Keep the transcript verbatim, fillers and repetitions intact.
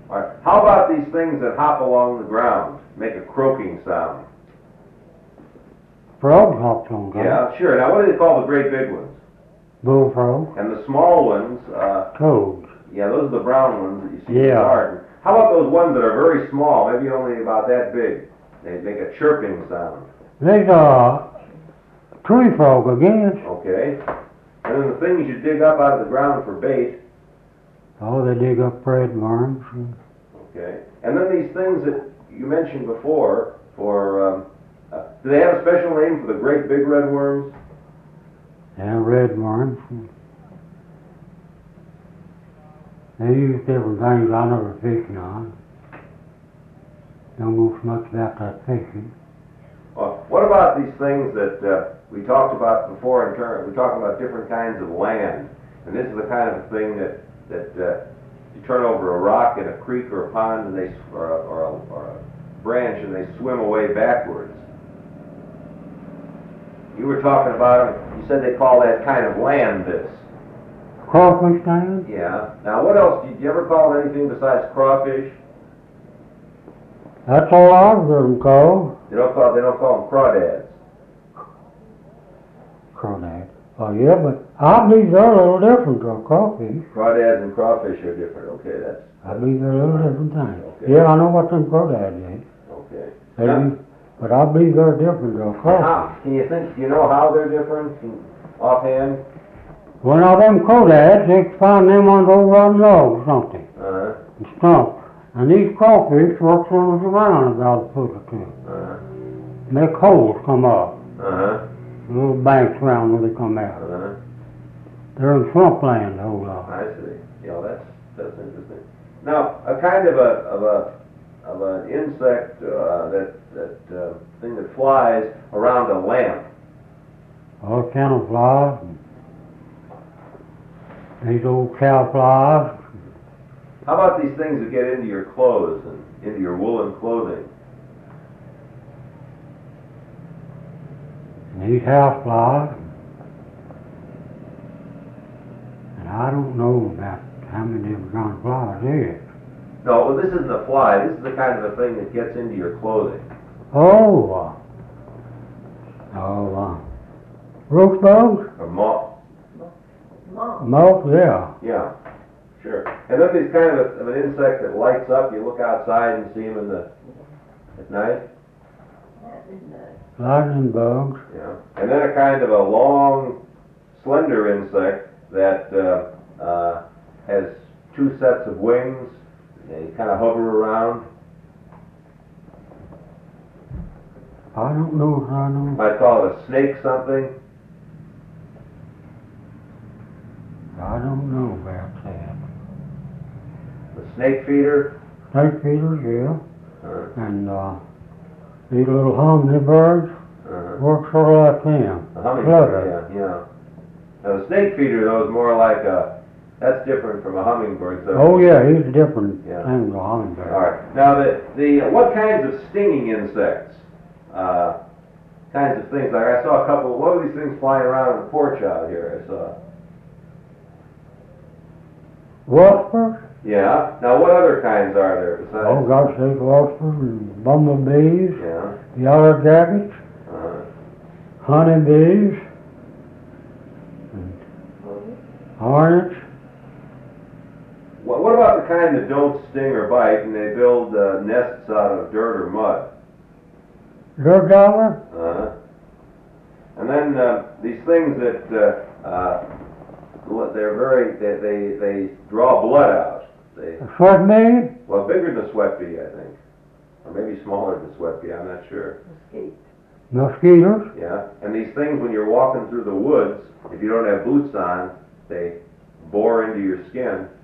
All right. How about these things that hop along the ground, make a croaking sound? Frog hops on ground. Yeah, sure. Now, what do they call the great big ones? Bullfrog. And the small ones, uh, Toads. yeah, those are the brown ones that you see in the Yeah. garden. How about those ones that are very small, maybe only about that big? They make a chirping sound. There's a tree frog, I guess. Okay. And then the things you dig up out of the ground for bait. Oh, they dig up red worms. Okay. And then these things that you mentioned before, for, um, uh, do they have a special name for the great big red worms? Yeah, red worms. They use different things I never fished on. Don't know so much about that fishing. Well, what about these things that uh, we talked about before in terms, we talked about different kinds of land. And this is the kind of thing that, that uh, you turn over a rock in a creek or a pond and they, or a, or a, or a branch and they swim away backwards. You were talking about it, you said they call that kind of land this. Crawfish land? Yeah. Now what else, did you ever call it anything besides crawfish? That's all I've heard them called. They don't call, they don't call them crawdads. Crawdad. Oh yeah, but I believe they're a little different from crawfish. Crawdads and crawfish are different, okay, that's, I believe they're a little different things. Okay. Yeah, I know what them crawdads is. okay. They Now- be- But I believe they're different from How, crawfish. can you think, do you know how they're different Can- offhand? Well, now them crawdads, they can find them on over on logs, don't they? Uh-huh, And stumps. And these crawfish work themselves around about a foot or two. uh-huh, Make holes come up. uh-huh, Little banks around where they come out. uh-huh. They're in swampland, a whole lot. I see. Yeah, that's, that's interesting. Now, a kind of a, of a, of an insect, uh, that, that, uh, thing that flies around a lamp. All kind of flies. These old cow flies. How about these things that get into your clothes and into your woolen clothing? And these house flies. And I don't know about how many different kinds of flies there is. No, well, this isn't a fly. This is the kind of a thing that gets into your clothing. Oh, uh, oh, uh, roach bugs? Or moth. Moth, yeah. Yeah, sure. And then these kind of, a, of an insect that lights up. You look outside and see them in the at night. Lightning bugs. Yeah. And then a kind of a long, slender insect that uh, uh, has two sets of wings. They kind of hover around. I don't know if I know. Might call it a snake something. I don't know about that. The snake feeder. Snake feeders, yeah. Uh, And, uh, these little hummingbirds uh, work sort of like them. a hummingbird. Flutter. Yeah, yeah. Now the snake feeder though is more like a. That's different from a hummingbird. So. Oh yeah, he's a different Yeah. thing than a hummingbird. All right. Now, the, the what kinds of stinging insects, uh, kinds of things, like I saw a couple, what are these things flying around on the porch out here? I saw. Waspers? Yeah. Now, what other kinds are there besides? Oh gosh, there's waspers and bumblebees, Yeah. yellow jackets, Uh, honeybees, and hornets. what, what about the kind that don't sting or bite and they build uh, nests out of dirt or mud? Dirt dauber? Uh-huh. And then uh, these things that uh, uh, what- they're very they, they they draw blood out. They A sweat bee? well bigger than a sweat bee, I think, or maybe smaller than a sweat bee. I'm not sure. Mosquitoes? Yeah. And these things, when you're walking through the woods, if you don't have boots on, they bore into your skin